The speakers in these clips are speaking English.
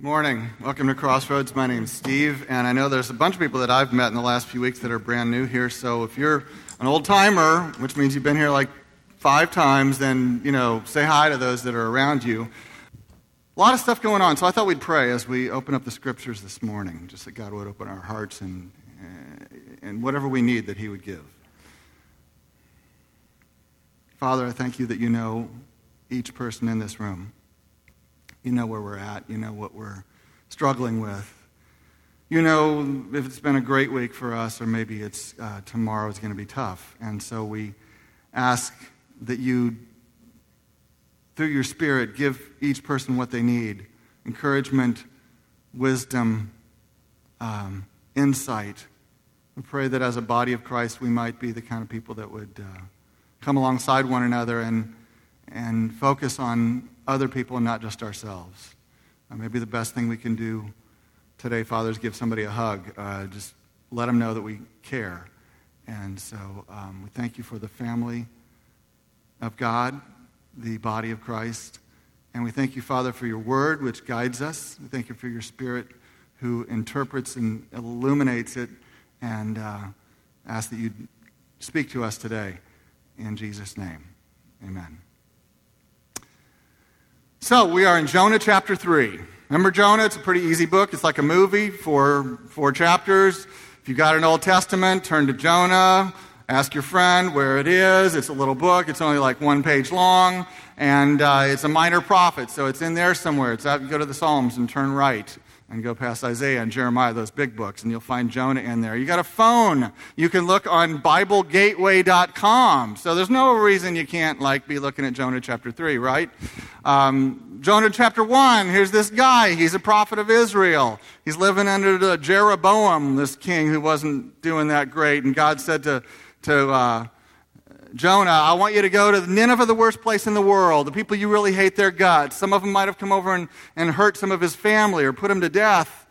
Morning. Welcome to Crossroads. My name's Steve, and I know there's a bunch of people that I've met in the last few weeks that are brand new here, so if you're an old timer, which means you've been here like 5 times, then, say hi to those that are around you. A lot of stuff going on, so I thought we'd pray as we open up the scriptures this morning, just that God would open our hearts and whatever we need that He would give. Father, I thank you that you know each person in this room. You know where we're at. You know what we're struggling with. You know if it's been a great week for us or maybe it's tomorrow's going to be tough. And so we ask that you, through your Spirit, give each person what they need. Encouragement, wisdom, insight. We pray that as a body of Christ we might be the kind of people that would come alongside one another and focus on other people and not just ourselves. Maybe the best thing we can do today, Father, is give somebody a hug. Just let them know that we care. And so we thank you for the family of God, the body of Christ. And we thank you, Father, for your word, which guides us. We thank you for your Spirit who interprets and illuminates it. And ask that you speak to us today. In Jesus' name, amen. So we are in Jonah chapter 3. Remember Jonah? It's a pretty easy book. It's like a movie, four chapters. If you've got an Old Testament, turn to Jonah. Ask your friend where it is. It's a little book. It's only like 1 page long. And it's a minor prophet, so it's in there somewhere. It's out. You go to the Psalms and turn right and go past Isaiah and Jeremiah, those big books, and you'll find Jonah in there. You got a phone. You can look on BibleGateway.com. So there's no reason you can't be looking at Jonah chapter 3, right? Jonah chapter 1, here's this guy. He's a prophet of Israel. He's living under the Jeroboam, this king who wasn't doing that great. And God said to Jonah, I want you to go to Nineveh, the worst place in the world. The people you really hate their guts. Some of them might have come over and hurt some of his family or put him to death.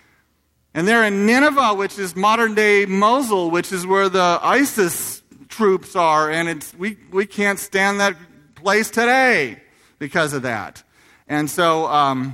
And they're in Nineveh, which is modern-day Mosul, which is where the ISIS troops are. And we can't stand that place today because of that. And so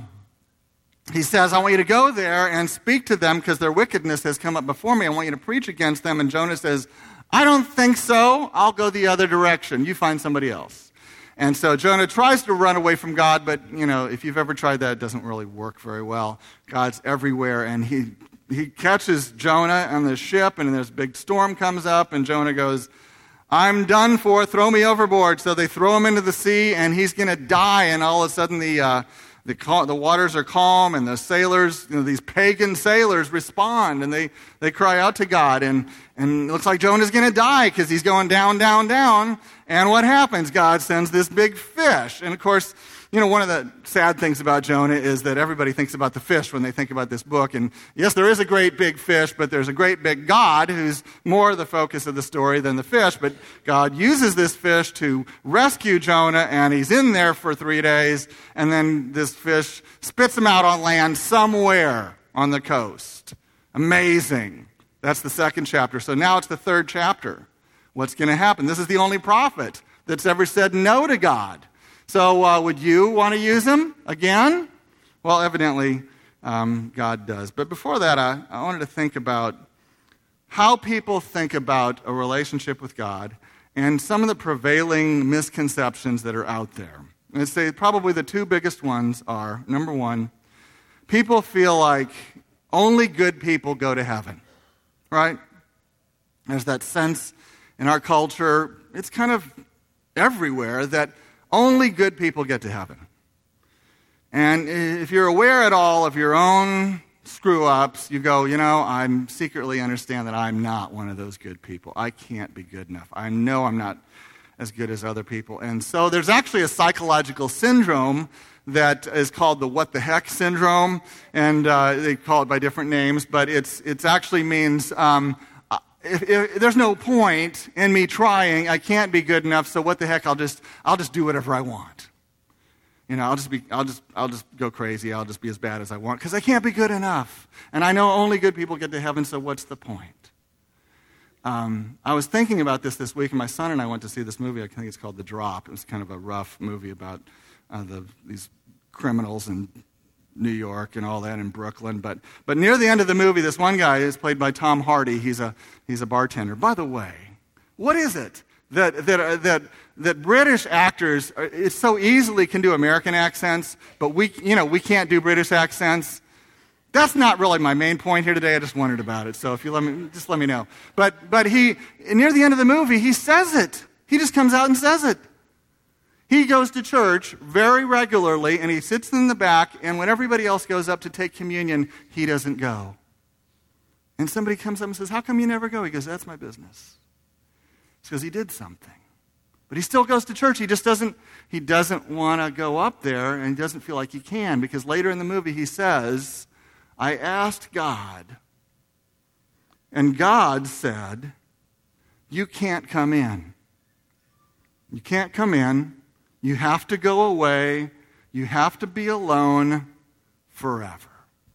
he says, I want you to go there and speak to them because their wickedness has come up before me. I want you to preach against them. And Jonah says, I don't think so. I'll go the other direction. You find somebody else. And so Jonah tries to run away from God, but, if you've ever tried that, it doesn't really work very well. God's everywhere, and he catches Jonah on the ship, and this big storm comes up, and Jonah goes, I'm done for, throw me overboard. So they throw him into the sea, and he's going to die, and all of a sudden the waters are calm, and the sailors, these pagan sailors respond, and they cry out to God, and it looks like Jonah's going to die because he's going down, down, down. And what happens? God sends this big fish. And of course, one of the sad things about Jonah is that everybody thinks about the fish when they think about this book. And yes, there is a great big fish, but there's a great big God who's more the focus of the story than the fish. But God uses this fish to rescue Jonah, and he's in there for 3 days. And then this fish spits him out on land somewhere on the coast. Amazing. That's the 2nd chapter. So now it's the 3rd chapter. What's going to happen? This is the only prophet that's ever said no to God. So would you want to use him again? Well, evidently God does. But before that, I wanted to think about how people think about a relationship with God and some of the prevailing misconceptions that are out there. I'd say probably the 2 biggest ones are, number 1, people feel like only good people go to heaven. Right? There's that sense in our culture, it's kind of everywhere, that only good people get to heaven. And if you're aware at all of your own screw-ups, you go, I secretly understand that I'm not one of those good people. I can't be good enough. I know I'm not as good as other people. And so there's actually a psychological syndrome that is called the what the heck syndrome, and they call it by different names, but it actually means if there's no point in me trying, I can't be good enough, so what the heck, I'll just do whatever I want. I'll just go crazy, I'll just be as bad as I want, because I can't be good enough. And I know only good people get to heaven, so what's the point? I was thinking about this week, and my son and I went to see this movie. I think it's called The Drop. It was kind of a rough movie about these criminals and New York and all that in Brooklyn. But near the end of the movie, this one guy is played by Tom Hardy. He's a bartender. By the way, what is it that British actors it so easily can do American accents, but we can't do British accents? That's not really my main point here today. I just wondered about it. So if you let me know. But he near the end of the movie, he says it. He just comes out and says it. He goes to church very regularly, and he sits in the back, and when everybody else goes up to take communion, he doesn't go. And somebody comes up and says, "How come you never go?" He goes, "That's my business." It's because he did something. But he still goes to church. He doesn't want to go up there, and he doesn't feel like he can, because later in the movie he says, "I asked God, and God said, you can't come in. You can't come in. You have to go away. You have to be alone forever."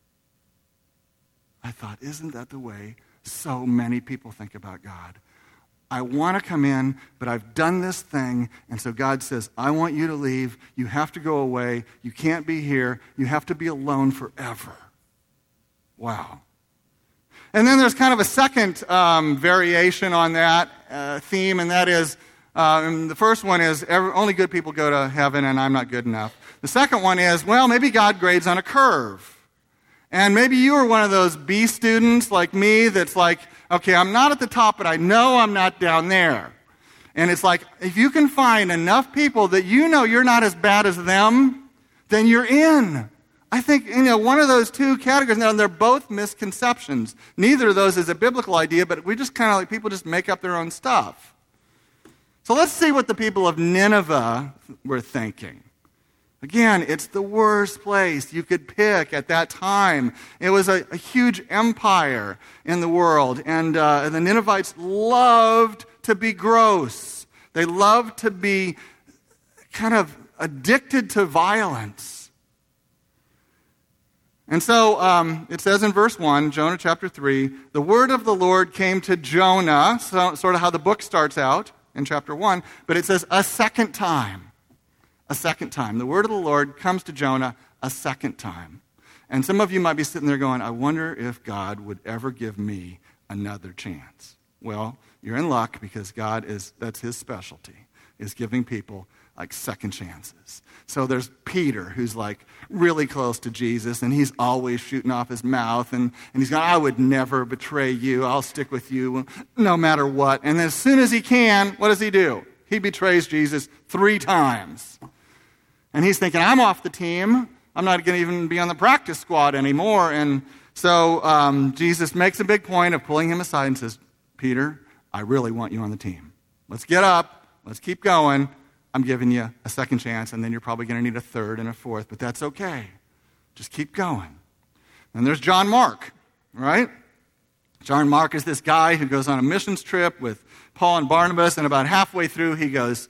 I thought, isn't that the way so many people think about God? I want to come in, but I've done this thing, and so God says, I want you to leave. You have to go away. You can't be here. You have to be alone forever. Wow. And then there's kind of a second variation on that theme, and that is, the first one is only good people go to heaven and I'm not good enough. The second one is, well, maybe God grades on a curve. And maybe you are one of those B students like me that's like, okay, I'm not at the top, but I know I'm not down there. And it's like, if you can find enough people that you know you're not as bad as them, then you're in. I think, one of those two categories, now they're both misconceptions. Neither of those is a biblical idea, but we just kind of like, people just make up their own stuff. So let's see what the people of Nineveh were thinking. Again, it's the worst place you could pick at that time. It was a huge empire in the world, and the Ninevites loved to be gross. They loved to be kind of addicted to violence. And so it says in verse 1, Jonah chapter 3, the word of the Lord came to Jonah, so, sort of how the book starts out in chapter 1, but it says a second time. A second time. The word of the Lord comes to Jonah a second time. And some of you might be sitting there going, I wonder if God would ever give me another chance. Well, you're in luck, because that's his specialty, is giving people like second chances. So there's Peter, who's like really close to Jesus, and he's always shooting off his mouth, and he's going, I would never betray you. I'll stick with you no matter what. And then as soon as he can, what does he do? He betrays Jesus 3 times. And he's thinking, I'm off the team. I'm not going to even be on the practice squad anymore. And so Jesus makes a big point of pulling him aside and says, Peter, I really want you on the team. Let's get up. Let's keep going. I'm giving you a second chance, and then you're probably going to need a third and a fourth, but that's okay. Just keep going. And there's John Mark, right? John Mark is this guy who goes on a missions trip with Paul and Barnabas, and about halfway through he goes,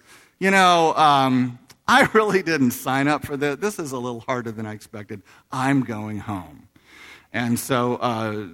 I really didn't sign up for this. This is a little harder than I expected. I'm going home. And so,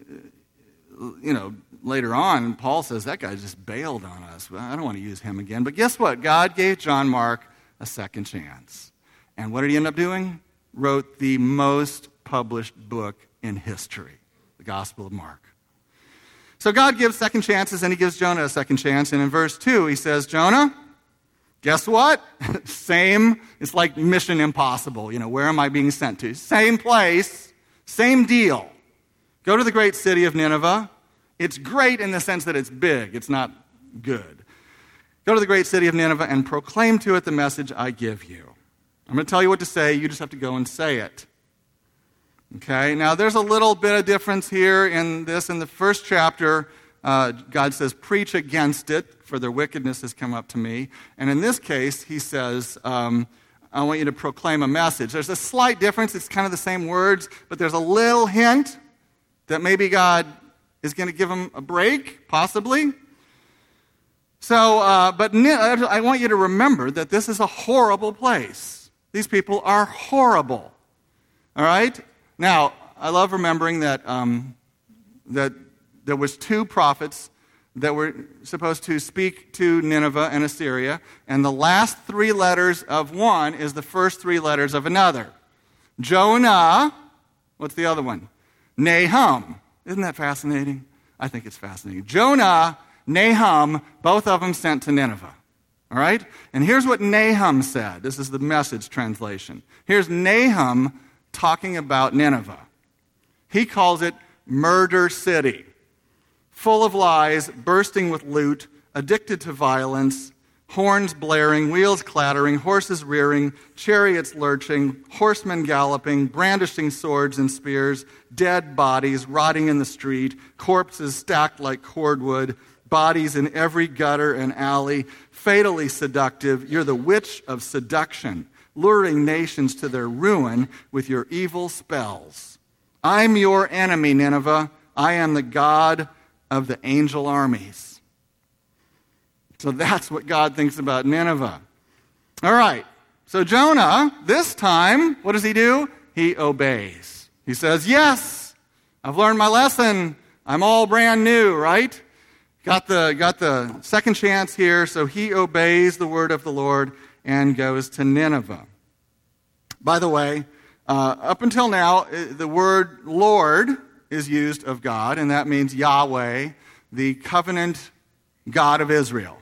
later on, Paul says, that guy just bailed on us. Well, I don't want to use him again. But guess what? God gave John Mark a second chance. And what did he end up doing? Wrote the most published book in history, the Gospel of Mark. So God gives second chances, and he gives Jonah a second chance. And in verse 2, he says, Jonah, guess what? Same, it's like Mission Impossible. Where am I being sent to? Same place, same deal. Go to the great city of Nineveh. It's great in the sense that it's big. It's not good. Go to the great city of Nineveh and proclaim to it the message I give you. I'm going to tell you what to say. You just have to go and say it. Okay? Now, there's a little bit of difference here in this. In the first chapter, God says, preach against it, for their wickedness has come up to me. And in this case, he says, I want you to proclaim a message. There's a slight difference. It's kind of the same words, but there's a little hint that maybe God is going to give him a break, possibly. So, but I want you to remember that this is a horrible place. These people are horrible. All right? Now, I love remembering that that there was 2 prophets that were supposed to speak to Nineveh and Assyria, and the last 3 letters of one is the first 3 letters of another. Jonah, what's the other one? Nahum. Isn't that fascinating? I think it's fascinating. Jonah, Nahum, both of them sent to Nineveh. All right? And here's what Nahum said. This is the Message translation. Here's Nahum talking about Nineveh. He calls it murder city, full of lies, bursting with loot, addicted to violence, horns blaring, wheels clattering, horses rearing, chariots lurching, horsemen galloping, brandishing swords and spears, dead bodies rotting in the street, corpses stacked like cordwood, bodies in every gutter and alley, fatally seductive. You're the witch of seduction, luring nations to their ruin with your evil spells. I'm your enemy, Nineveh. I am the God of the angel armies. So that's what God thinks about Nineveh. All right. So Jonah, this time, what does he do? He obeys. He says, yes, I've learned my lesson. I'm all brand new, right? Got the second chance here. So he obeys the word of the Lord and goes to Nineveh. By the way, up until now, the word Lord is used of God, and that means Yahweh, the covenant God of Israel.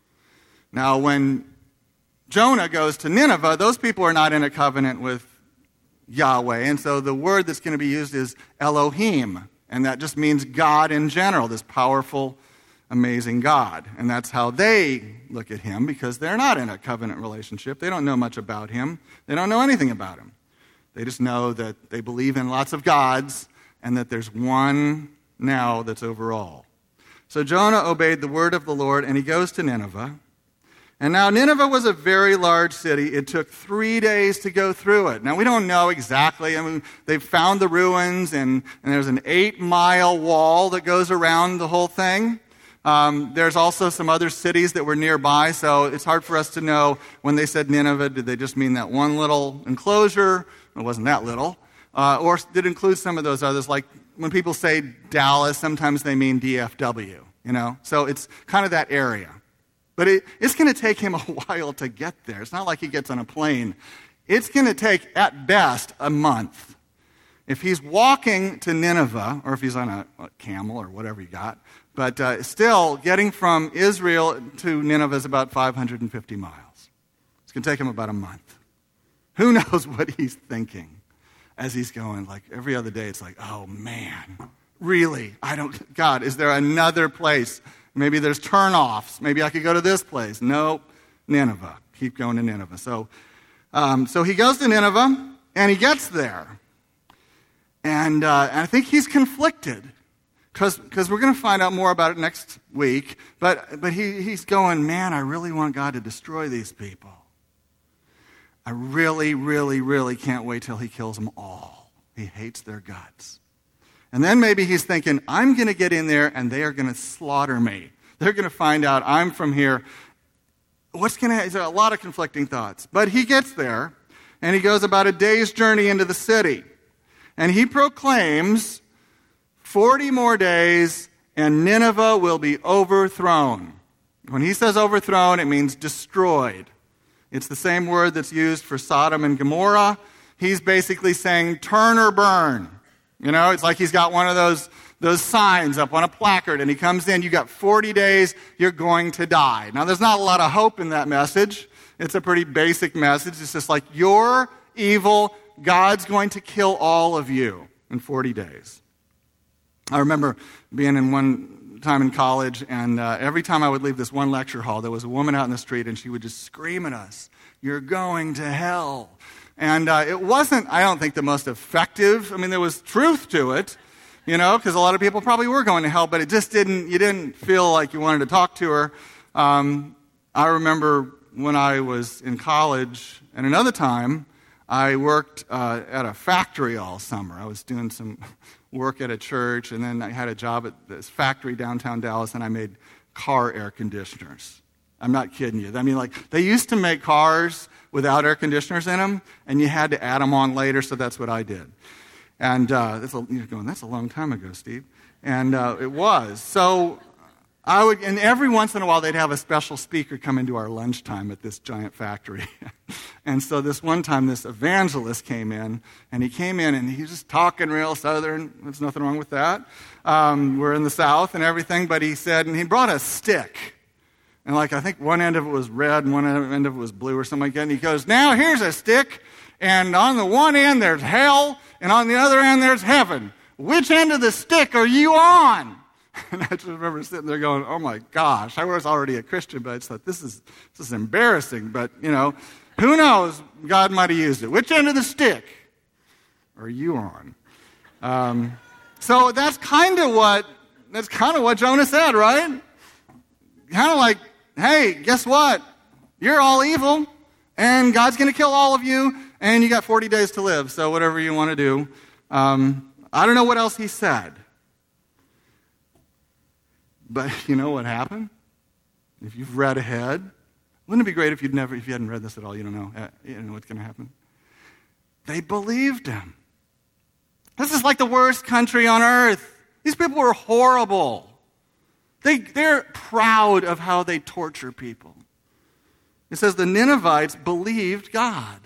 Now, when Jonah goes to Nineveh, those people are not in a covenant with Yahweh, and so the word that's going to be used is Elohim, and that just means God in general, this powerful, amazing God. And that's how they look at him, because they're not in a covenant relationship. They don't know much about him. They don't know anything about him. They just know that they believe in lots of gods and that there's one now that's over all. So Jonah obeyed the word of the Lord, and he goes to Nineveh. And now Nineveh was a very large city. It took 3 days to go through it. Now we don't know exactly. I mean, they've found the ruins, and there's an 8-mile wall that goes around the whole thing. There's also some other cities that were nearby, so it's hard for us to know when they said Nineveh, did they just mean that one little enclosure? It wasn't that little. Or did it include some of those others? Like when people say Dallas, sometimes they mean DFW, you know? So it's kind of that area. But it's going to take him a while to get there. It's not like he gets on a plane. It's going to take, at best, a month. If he's walking to Nineveh, or if he's on a camel or whatever you got, but still, getting from Israel to Nineveh is about 550 miles. It's going to take him about a month. Who knows what he's thinking as he's going? Like every other day, it's like, oh man, really? God, is there another place? Maybe there's turnoffs. Maybe I could go to this place. Nope, Nineveh. Keep going to Nineveh. So he goes to Nineveh, and he gets there. And I think he's conflicted, because we're going to find out more about it next week. But he's going, man, I really want God to destroy these people. I really, really, really can't wait till he kills them all. He hates their guts. And then maybe he's thinking, I'm going to get in there and they are going to slaughter me. They're going to find out I'm from here. There's a lot of conflicting thoughts. But he gets there, and he goes about a day's journey into the city. And he proclaims, 40 more days and Nineveh will be overthrown. When he says overthrown, it means destroyed. It's the same word that's used for Sodom and Gomorrah. He's basically saying turn or burn. You know, it's like he's got one of those signs up on a placard, and he comes in, you got 40 days, you're going to die. Now, there's not a lot of hope in that message. It's a pretty basic message. It's just like, you're evil, God's going to kill all of you in 40 days. I remember being in one time in college, and every time I would leave this one lecture hall, there was a woman out in the street, and she would just scream at us, you're going to hell. And it wasn't, I don't think, the most effective. I mean, there was truth to it, you know, because a lot of people probably were going to hell, but you didn't feel like you wanted to talk to her. I remember when I was in college, and another time, I worked at a factory all summer. I was doing some work at a church, and then I had a job at this factory downtown Dallas, and I made car air conditioners. I'm not kidding you. I mean, like, they used to make cars without air conditioners in them, and you had to add them on later, so that's what I did. And you're going, that's a long time ago, Steve. And it was. So And every once in a while, they'd have a special speaker come into our lunchtime at this giant factory. And so this one time, this evangelist came in, and he was just talking real Southern. There's nothing wrong with that. We're in the South and everything, but he said, and he brought a stick. And I think one end of it was red and one end of it was blue or something like that. And he goes, now here's a stick, and on the one end there's hell, and on the other end there's heaven. Which end of the stick are you on? And I just remember sitting there going, oh my gosh, I was already a Christian, but I just thought, this is embarrassing. But, who knows? God might have used it. Which end of the stick are you on? So that's kind of what Jonah said, right? Kind of like, hey, guess what? You're all evil, and God's going to kill all of you, and you got 40 days to live, so whatever you want to do. I don't know what else he said. But you know what happened? If you've read ahead, wouldn't it be great if you hadn't read this at all? You don't know what's going to happen. They believed him. This is like the worst country on earth. These people were horrible. They're proud of how they torture people. It says the Ninevites believed God.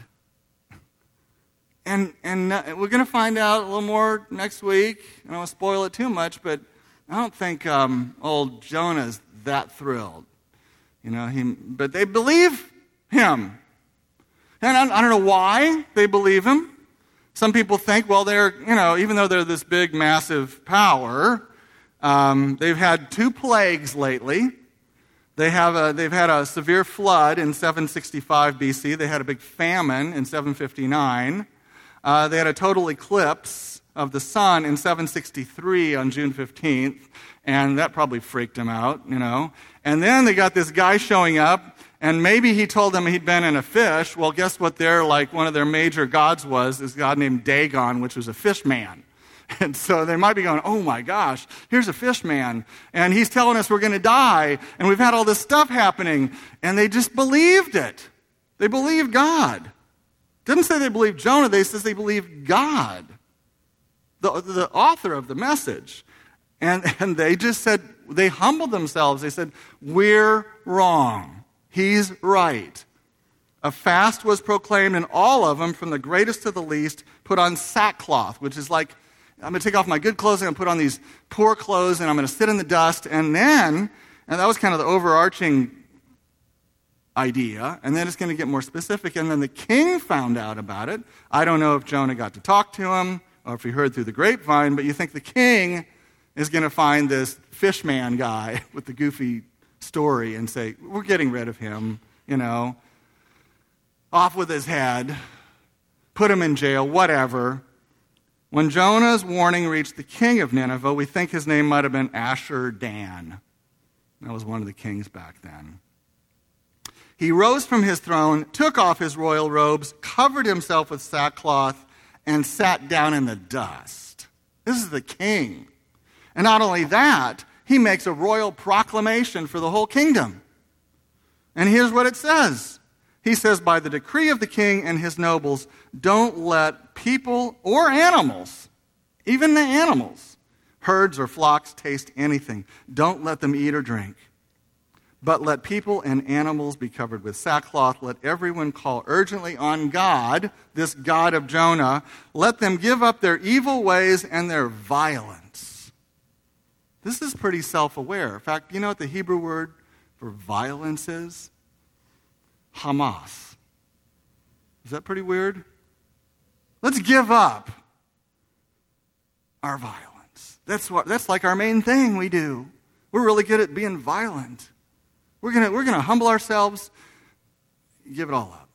And we're going to find out a little more next week. I don't want to spoil it too much, but I don't think old Jonah's that thrilled. But they believe him. And I don't know why they believe him. Some people think, well, they're, even though they're this big, massive power, they've had 2 plagues lately. They've had a severe flood in 765 BC. They had a big famine in 759. They had a total eclipse of the sun in 763 on June 15th, and that probably freaked him out, And then they got this guy showing up, and maybe he told them he'd been in a fish. Well, guess what one of their major gods was? This god named Dagon, which was a fish man. And so they might be going, oh my gosh, here's a fish man, and he's telling us we're going to die, and we've had all this stuff happening, and they just believed it. They believed God. Didn't say they believed Jonah, they says they believed God, the author of the message. And they just said, they humbled themselves. They said, we're wrong. He's right. A fast was proclaimed, and all of them, from the greatest to the least, put on sackcloth, which is like, I'm going to take off my good clothes, and I'm going to put on these poor clothes, and I'm going to sit in the dust. And that was kind of the overarching idea, and then it's going to get more specific. And then the king found out about it. I don't know if Jonah got to talk to him, or if he heard through the grapevine, but you think the king is going to find this fishman guy with the goofy story and say, we're getting rid of him, off with his head, put him in jail, whatever. When Jonah's warning reached the king of Nineveh, we think his name might have been Ashur-Dan. That was one of the kings back then. He rose from his throne, took off his royal robes, covered himself with sackcloth, and sat down in the dust. This is the king. And not only that, he makes a royal proclamation for the whole kingdom. And here's what it says. He says, by the decree of the king and his nobles, don't let people or animals, even the animals, herds or flocks, taste anything. Don't let them eat or drink. But let people and animals be covered with sackcloth. Let everyone call urgently on God, this God of Jonah. Let them give up their evil ways and their violence. This is pretty self-aware. In fact, you know what the Hebrew word for violence is? Hamas. Is that pretty weird? Let's give up our violence. That's like our main thing we do. We're really good at being violent. We're gonna humble ourselves, give it all up.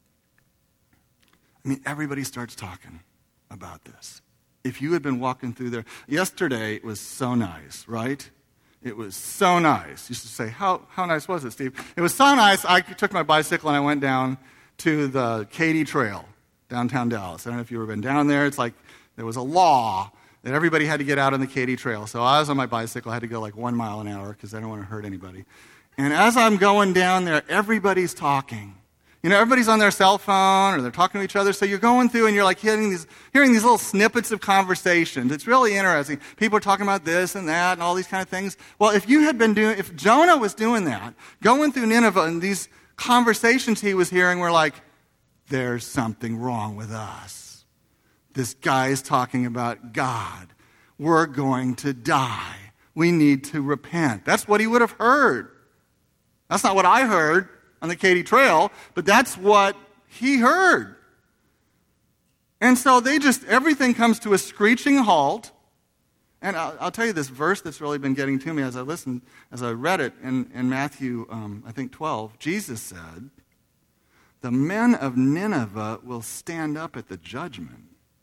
I mean, everybody starts talking about this. If you had been walking through there, yesterday it was so nice, right? It was so nice. You used to say, how nice was it, Steve? It was so nice, I took my bicycle and I went down to the Katy Trail, downtown Dallas. I don't know if you've ever been down there. It's like there was a law that everybody had to get out on the Katy Trail. So I was on my bicycle. I had to go like 1 mile an hour because I don't want to hurt anybody. And as I'm going down there, everybody's talking. You know, everybody's on their cell phone or they're talking to each other, so you're going through and you're like hearing these little snippets of conversations. It's really interesting. People are talking about this and that and all these kind of things. Well, if Jonah was doing that, going through Nineveh and these conversations he was hearing were like, there's something wrong with us. This guy is talking about God. We're going to die. We need to repent. That's what he would have heard. That's not what I heard on the Katy Trail, but that's what he heard. And so everything comes to a screeching halt. And I'll tell you this verse that's really been getting to me as I read it in Matthew, I think 12. Jesus said, the men of Nineveh will stand up at the judgment.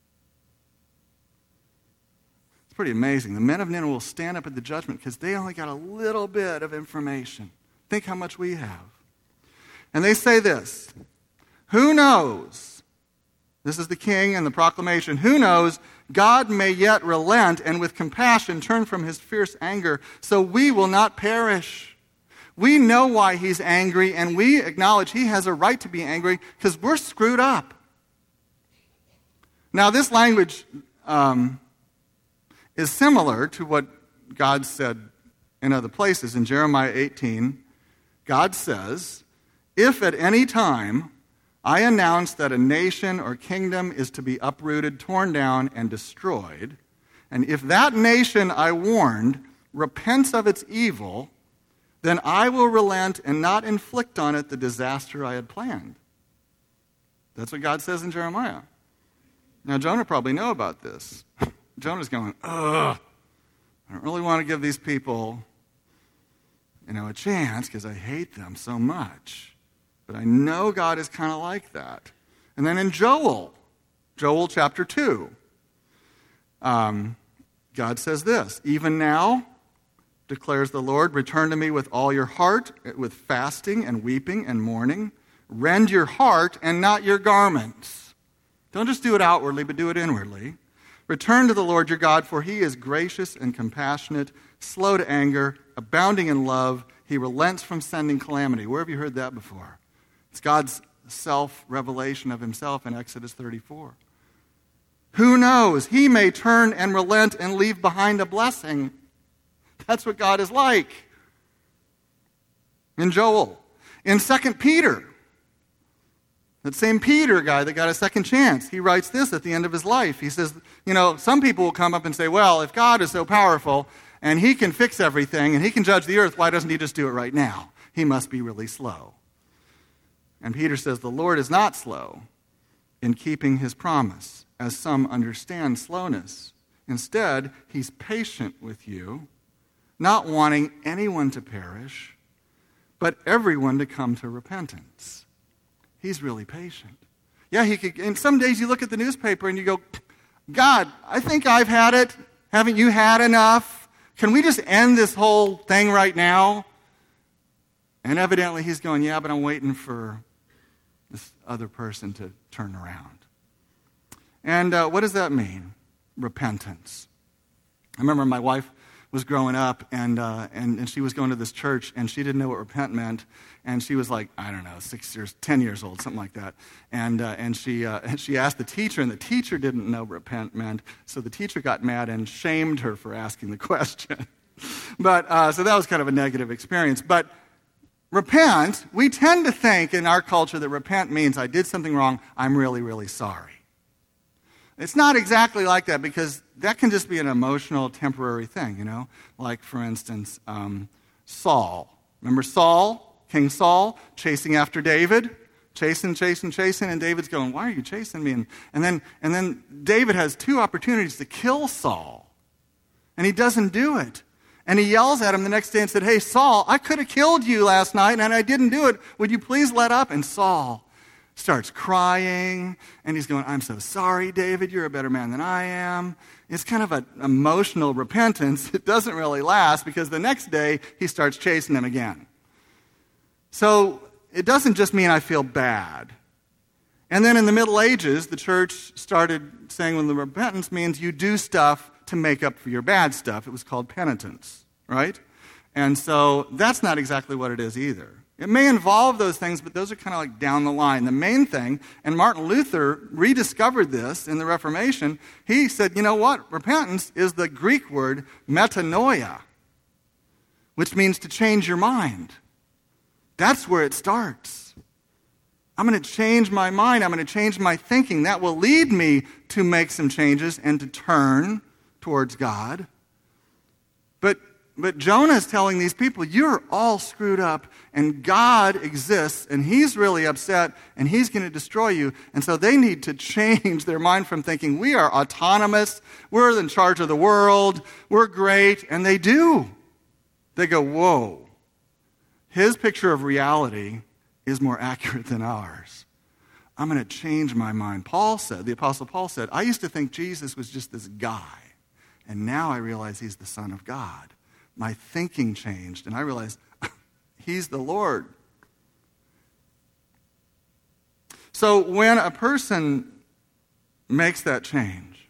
It's pretty amazing. The men of Nineveh will stand up at the judgment because they only got a little bit of information. Think how much we have. And they say this, who knows? This is the king and the proclamation. Who knows? God may yet relent and with compassion turn from his fierce anger so we will not perish. We know why he's angry and we acknowledge he has a right to be angry because we're screwed up. Now this language is similar to what God said in other places. In Jeremiah 18, God says, if at any time I announce that a nation or kingdom is to be uprooted, torn down, and destroyed, and if that nation I warned repents of its evil, then I will relent and not inflict on it the disaster I had planned. That's what God says in Jeremiah. Now, Jonah probably know about this. Jonah's going, ugh, I don't really want to give these people, a chance because I hate them so much. But I know God is kind of like that. And then in Joel chapter 2, God says this, even now, declares the Lord, return to me with all your heart, with fasting and weeping and mourning. Rend your heart and not your garments. Don't just do it outwardly, but do it inwardly. Return to the Lord your God, for he is gracious and compassionate, slow to anger, abounding in love. He relents from sending calamity. Where have you heard that before? It's God's self-revelation of himself in Exodus 34. Who knows? He may turn and relent and leave behind a blessing. That's what God is like. In Joel. In 2 Peter, that same Peter guy that got a second chance, he writes this at the end of his life. He says, some people will come up and say, well, if God is so powerful and he can fix everything and he can judge the earth, why doesn't he just do it right now? He must be really slow. And Peter says, the Lord is not slow in keeping his promise, as some understand slowness. Instead, he's patient with you, not wanting anyone to perish, but everyone to come to repentance. He's really patient. Yeah, and some days you look at the newspaper and you go, God, I think I've had it. Haven't you had enough? Can we just end this whole thing right now? And evidently he's going, yeah, but I'm waiting for this other person to turn around. And what does that mean? Repentance. I remember my wife was growing up, and she was going to this church, and she didn't know what repent meant, and she was like, 10 years old, something like that. And she asked the teacher, and the teacher didn't know what repent meant, so the teacher got mad and shamed her for asking the question. But so that was kind of a negative experience. But repent, we tend to think in our culture that repent means I did something wrong, I'm really, really sorry. It's not exactly like that because that can just be an emotional, temporary thing, Like, for instance, Saul. Remember Saul, King Saul, chasing after David? Chasing, and David's going, why are you chasing me? And then David has two opportunities to kill Saul, and he doesn't do it. And he yells at him the next day and said, hey, Saul, I could have killed you last night, and I didn't do it. Would you please let up? And Saul starts crying, and he's going, I'm so sorry, David. You're a better man than I am. It's kind of an emotional repentance. It doesn't really last because the next day he starts chasing him again. So it doesn't just mean I feel bad. And then in the Middle Ages, the church started saying, well, the repentance means you do stuff to make up for your bad stuff. It was called penitence, right? And so that's not exactly what it is either. It may involve those things, but those are kind of like down the line. The main thing, and Martin Luther rediscovered this in the Reformation, he said, you know what? Repentance is the Greek word metanoia, which means to change your mind. That's where it starts. I'm going to change my mind. I'm going to change my thinking. That will lead me to make some changes and to turn towards God. But Jonah is telling these people, you're all screwed up, and God exists, and he's really upset, and he's going to destroy you. And so they need to change their mind from thinking, we are autonomous, we're in charge of the world, we're great, and they do. They go, whoa, his picture of reality is more accurate than ours. I'm going to change my mind. The Apostle Paul said, I used to think Jesus was just this guy, and now I realize he's the Son of God. My thinking changed, and I realized he's the Lord. So when a person makes that change,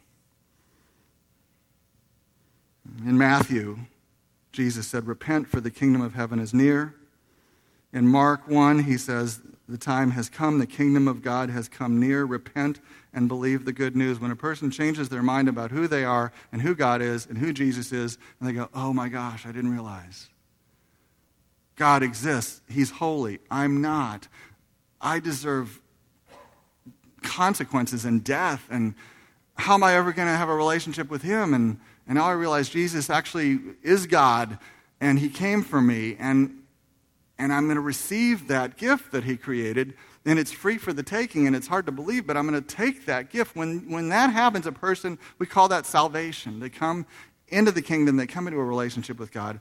in Matthew, Jesus said, repent, for the kingdom of heaven is near. In Mark 1, he says, the time has come, the kingdom of God has come near. Repent and believe the good news. When a person changes their mind about who they are and who God is and who Jesus is, and they go, oh my gosh, I didn't realize. God exists. He's holy. I'm not. I deserve consequences and death. And how am I ever going to have a relationship with him? And now I realize Jesus actually is God, and he came for me, and I'm going to receive that gift that he created, and it's free for the taking, and it's hard to believe, but I'm going to take that gift. When that happens, a person, we call that salvation. They come into the kingdom, they come into a relationship with God.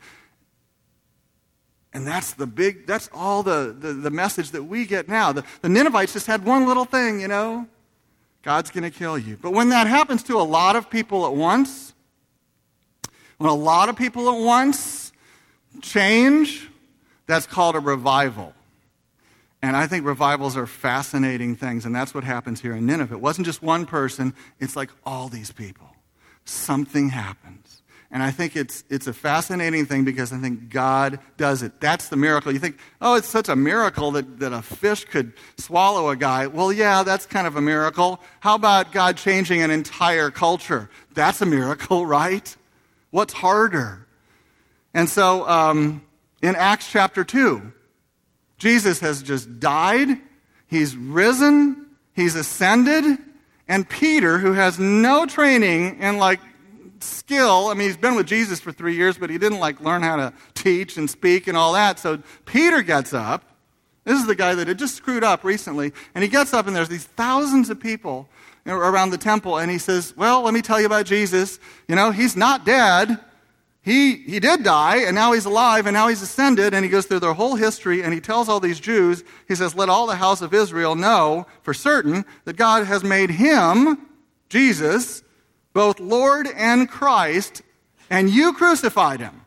And that's all the message that we get now. The Ninevites just had one little thing, God's going to kill you. But when that happens to a lot of people at once, when a lot of people at once change, that's called a revival. And I think revivals are fascinating things, and that's what happens here in Nineveh. It wasn't just one person, it's like all these people. Something happens. And I think it's a fascinating thing because I think God does it. That's the miracle. You think, oh, it's such a miracle that a fish could swallow a guy. Well, yeah, that's kind of a miracle. How about God changing an entire culture? That's a miracle, right? What's harder? And so in Acts chapter 2, Jesus has just died, he's risen, he's ascended, and Peter, who has no training in skill, he's been with Jesus for 3 years, but he didn't learn how to teach and speak and all that. So Peter gets up. This is the guy that had just screwed up recently, and he gets up and there's these thousands of people around the temple, and he says, well, let me tell you about Jesus. He's not dead. He did die, and now he's alive, and now he's ascended, and he goes through their whole history, and he tells all these Jews, he says, let all the house of Israel know for certain that God has made him, Jesus, both Lord and Christ, and you crucified him.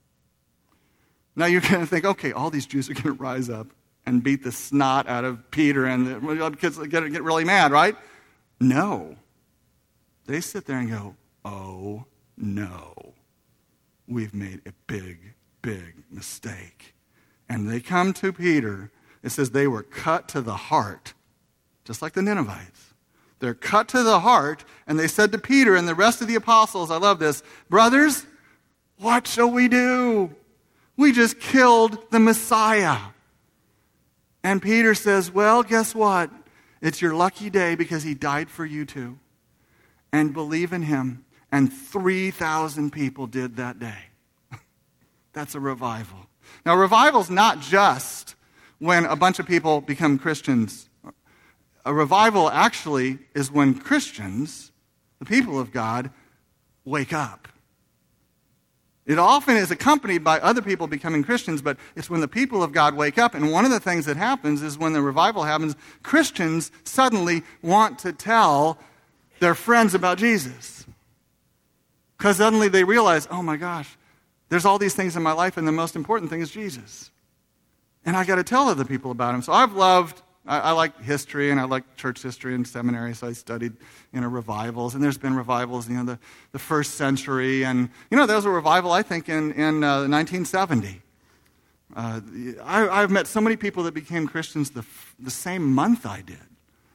Now you're going to think, okay, all these Jews are going to rise up and beat the snot out of Peter, and the kids are going to get really mad, right? No. They sit there and go, oh, no. We've made a big, big mistake. And they come to Peter. It says they were cut to the heart, just like the Ninevites. They're cut to the heart, and they said to Peter and the rest of the apostles, I love this, brothers, what shall we do? We just killed the Messiah. And Peter says, well, guess what? It's your lucky day because he died for you too. And believe in him. And 3,000 people did that day. That's a revival. Now, revival's not just when a bunch of people become Christians. A revival actually is when Christians, the people of God, wake up. It often is accompanied by other people becoming Christians, but it's when the people of God wake up. And one of the things that happens is when the revival happens, Christians suddenly want to tell their friends about Jesus. Because suddenly they realize, oh my gosh, there's all these things in my life, and the most important thing is Jesus. And I got to tell other people about him. So I like history, and I like church history and seminary, so I studied, revivals. And there's been revivals, the first century. And, there was a revival, I think, in 1970. I've met so many people that became Christians the same month I did.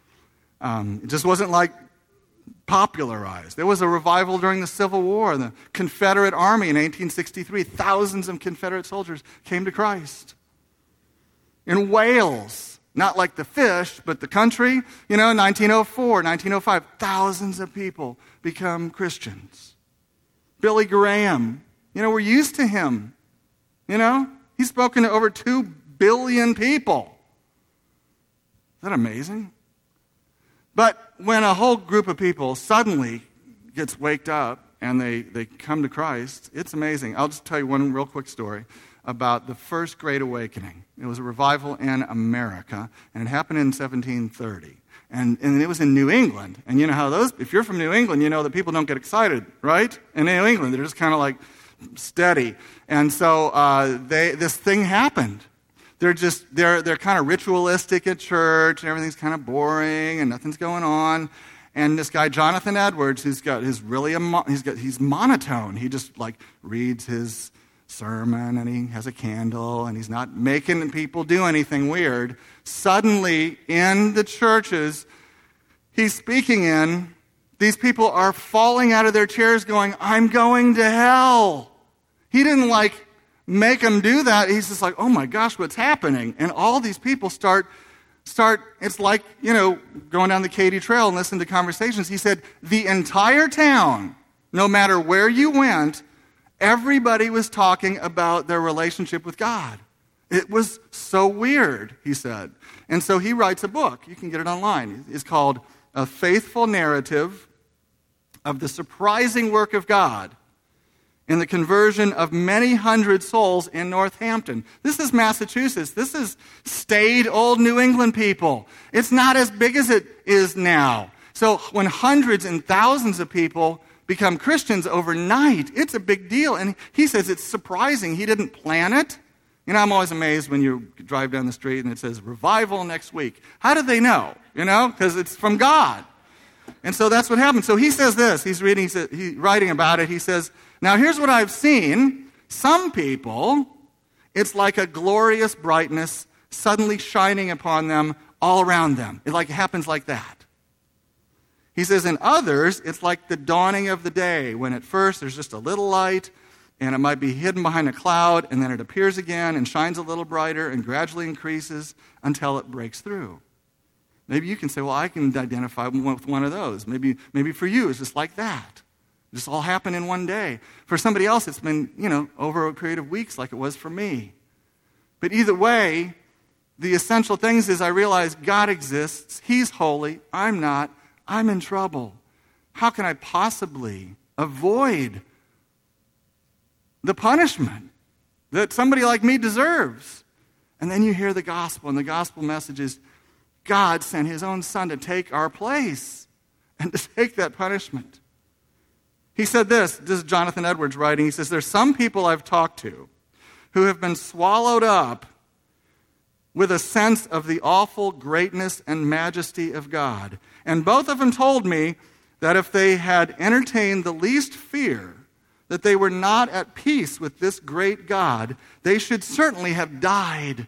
It just wasn't like popularized. There was a revival during the Civil War. The Confederate Army in 1863, thousands of Confederate soldiers came to Christ. In Wales, not like the fish, but the country, 1904, 1905, thousands of people become Christians. Billy Graham, we're used to him. He's spoken to over 2 billion people. Is that amazing? But when a whole group of people suddenly gets waked up and they come to Christ, it's amazing. I'll just tell you one real quick story about the first Great Awakening. It was a revival in America, and it happened in 1730. And it was in New England. And you know how if you're from New England, you know that people don't get excited, right? In New England, they're just kind of like steady. And so this thing happened. They're kind of ritualistic at church, and everything's kind of boring, and nothing's going on. And this guy Jonathan Edwards, he's monotone. He just reads his sermon, and he has a candle, and he's not making people do anything weird. Suddenly, in the churches he's speaking in, these people are falling out of their chairs going, "I'm going to hell." He didn't make them do that. He's just like, "Oh my gosh, what's happening?" And all these people start, it's like, going down the Katy Trail and listening to conversations. He said, the entire town, no matter where you went, everybody was talking about their relationship with God. It was so weird, he said. And so he writes a book. You can get it online. It's called A Faithful Narrative of the Surprising Work of God in the Conversion of Many Hundred Souls in Northampton. This is Massachusetts. This is staid old New England people. It's not as big as it is now. So when hundreds and thousands of people become Christians overnight, it's a big deal. And he says it's surprising. He didn't plan it. I'm always amazed when you drive down the street and it says revival next week. How did they know? Because it's from God. And so that's what happened. So he says this. He's writing about it. He says, "Now here's what I've seen. Some people, it's like a glorious brightness suddenly shining upon them all around them. It happens like that." He says, "In others, it's like the dawning of the day, when at first there's just a little light, and it might be hidden behind a cloud, and then it appears again and shines a little brighter and gradually increases until it breaks through." Maybe you can say, "Well, I can identify with one of those." Maybe for you it's just like that. It just all happened in one day. For somebody else, it's been, over a period of weeks like it was for me. But either way, the essential things is I realize God exists. He's holy. I'm not. I'm in trouble. How can I possibly avoid the punishment that somebody like me deserves? And then you hear the gospel, and the gospel message is God sent his own son to take our place and to take that punishment. He said this is Jonathan Edwards writing. He says, "There's some people I've talked to who have been swallowed up with a sense of the awful greatness and majesty of God. And both of them told me that if they had entertained the least fear that they were not at peace with this great God, they should certainly have died."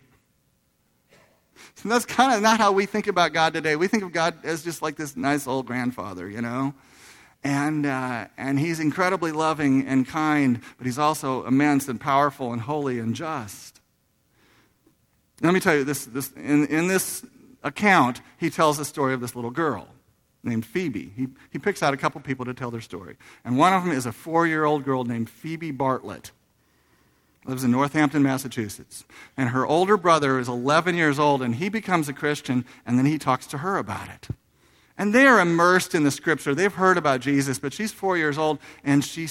And that's kind of not how we think about God today. We think of God as just like this nice old grandfather, And he's incredibly loving and kind, but he's also immense and powerful and holy and just. Let me tell you, in this account, he tells the story of this little girl named Phoebe. He picks out a couple people to tell their story. And one of them is a 4-year-old girl named Phoebe Bartlett. Lives in Northampton, Massachusetts. And her older brother is 11 years old, and he becomes a Christian, and then he talks to her about it. And they are immersed in the Scripture. They've heard about Jesus, but she's 4 years old, and she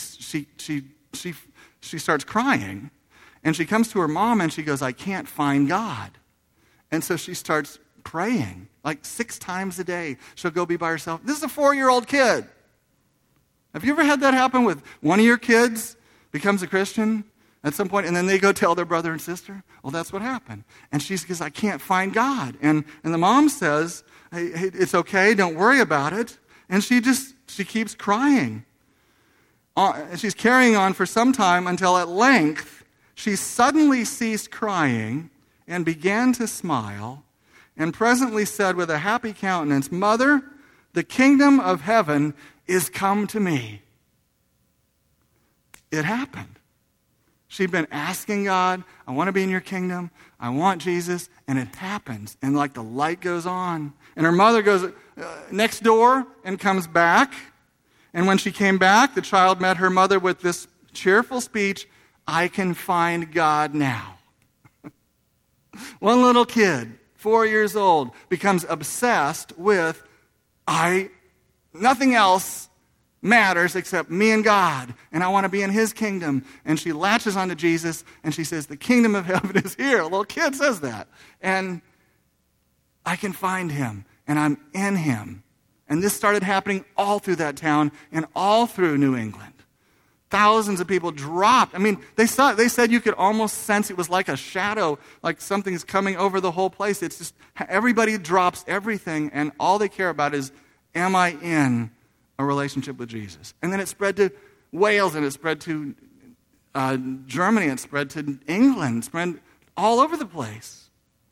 starts crying. And she comes to her mom, and she goes, "I can't find God." And so she starts praying, 6 times a day. She'll go be by herself. This is a 4-year-old kid. Have you ever had that happen with one of your kids becomes a Christian at some point, and then they go tell their brother and sister? Well, that's what happened. And she says, "I can't find God." And the mom says, hey, "It's okay, don't worry about it." And she keeps crying. She's carrying on for some time until at length She suddenly ceased crying and began to smile, and presently said with a happy countenance, Mother, the kingdom of heaven is come to me. It happened. She'd been asking God, I want to be in your kingdom. I want Jesus. And it happens. And like the light goes on. And her mother goes next door and comes back. And when she came back, the child met her mother with this cheerful speech, I can find God now. One little kid, 4 years old, becomes obsessed with nothing else matters except me and God, and I want to be in his kingdom. And she latches onto Jesus, and she says, the kingdom of heaven is here. A little kid says that. And I can find him, and I'm in him. And this started happening all through that town and all through New England. Thousands of people dropped. I mean, they said you could almost sense it was like a shadow, like something's coming over the whole place. It's just, everybody drops everything, and all they care about is, am I in a relationship with Jesus? And then it spread to Wales, and it spread to Germany, it spread to England, it spread all over the place.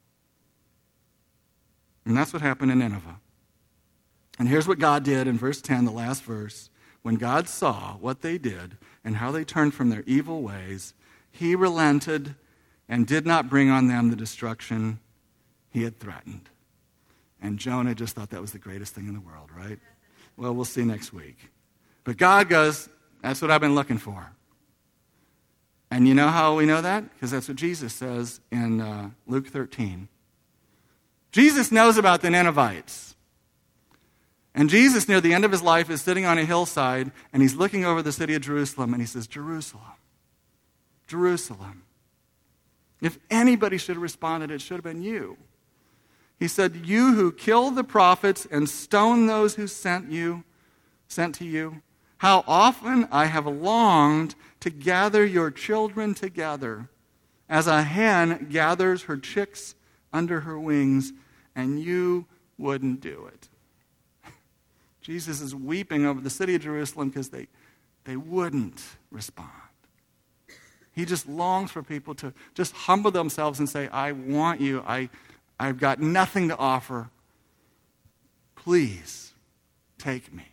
And that's what happened in Nineveh. And here's what God did in verse 10, the last verse. When God saw what they did and how they turned from their evil ways, he relented and did not bring on them the destruction he had threatened. And Jonah just thought that was the greatest thing in the world, right? Well, we'll see next week. But God goes, that's what I've been looking for. And you know how we know that? Because that's what Jesus says in Luke 13. Jesus knows about the Ninevites. And Jesus, near the end of his life, is sitting on a hillside, and he's looking over the city of Jerusalem, and he says, Jerusalem, Jerusalem. If anybody should have responded, it should have been you. He said, you who killed the prophets and stoned those who sent to you, how often I have longed to gather your children together, as a hen gathers her chicks under her wings, and you wouldn't do it. Jesus is weeping over the city of Jerusalem because they wouldn't respond. He just longs for people to just humble themselves and say, I want you. I've got nothing to offer. Please take me.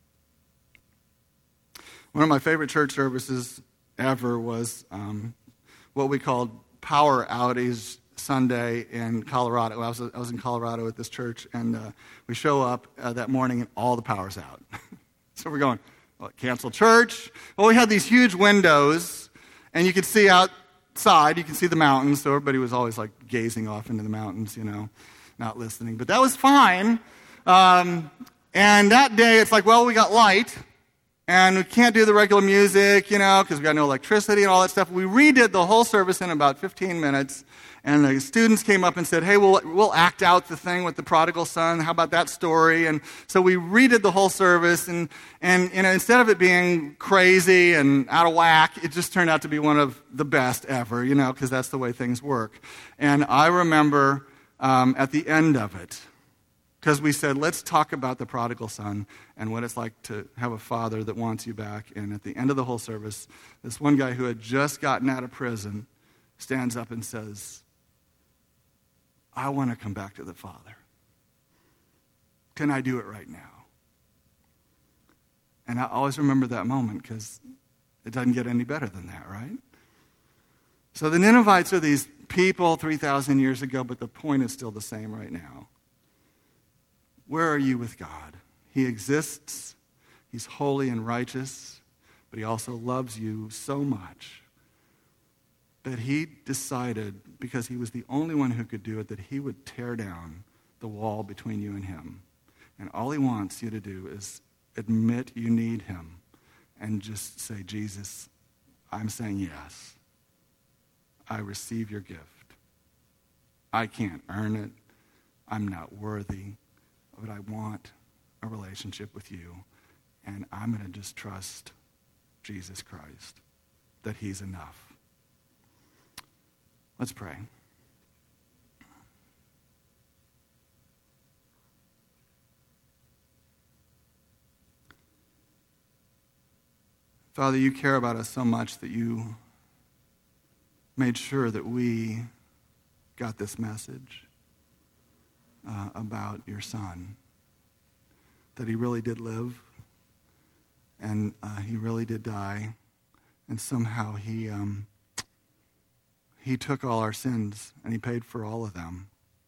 One of my favorite church services ever was what we called Power Outies Sunday in Colorado. I was in Colorado at this church, and we show up that morning and all the power's out. So we're going, cancel church? Well, we had these huge windows, and you could see outside, you can see the mountains, so everybody was always like gazing off into the mountains, not listening. But that was fine. And that day, it's like, well, we got light, and we can't do the regular music, because we got no electricity and all that stuff. We redid the whole service in about 15 minutes. And the students came up and said, hey, we'll act out the thing with the prodigal son. How about that story? And so we redid the whole service. And instead of it being crazy and out of whack, it just turned out to be one of the best ever, because that's the way things work. And I remember at the end of it, because we said, let's talk about the prodigal son and what it's like to have a father that wants you back. And at the end of the whole service, this one guy who had just gotten out of prison stands up and says, I want to come back to the Father. Can I do it right now? And I always remember that moment because it doesn't get any better than that, right? So the Ninevites are these people 3,000 years ago, but the point is still the same right now. Where are you with God? He exists. He's holy and righteous, but he also loves you so much that he decided, because he was the only one who could do it, that he would tear down the wall between you and him. And all he wants you to do is admit you need him and just say, Jesus, I'm saying yes. I receive your gift. I can't earn it. I'm not worthy, but I want a relationship with you. And I'm going to just trust Jesus Christ, that he's enough. Let's pray. Father, you care about us so much that you made sure that we got this message about your son, that he really did live, and he really did die, and somehow he took all our sins, and he paid for all of them.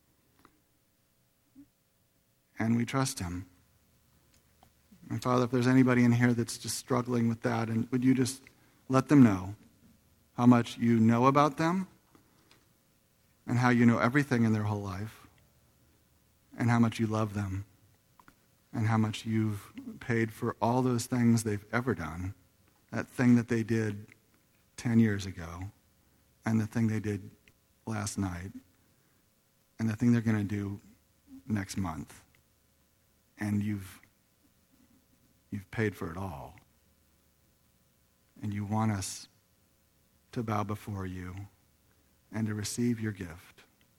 And we trust him. And Father, if there's anybody in here that's just struggling with that, and would you just let them know how much you know about them, and how you know everything in their whole life, and how much you love them, and how much you've paid for all those things they've ever done, that thing that they did 10 years ago, and the thing they did last night, and the thing they're going to do next month. And you've paid for it all. And you want us to bow before you and to receive your gift,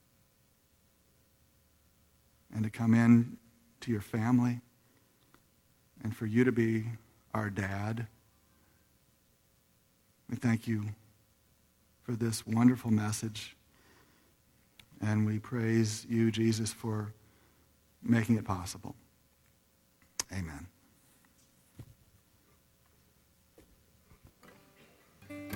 and to come in to your family, and for you to be our dad. We thank you for this wonderful message, and we praise you, Jesus, for making it possible. Amen.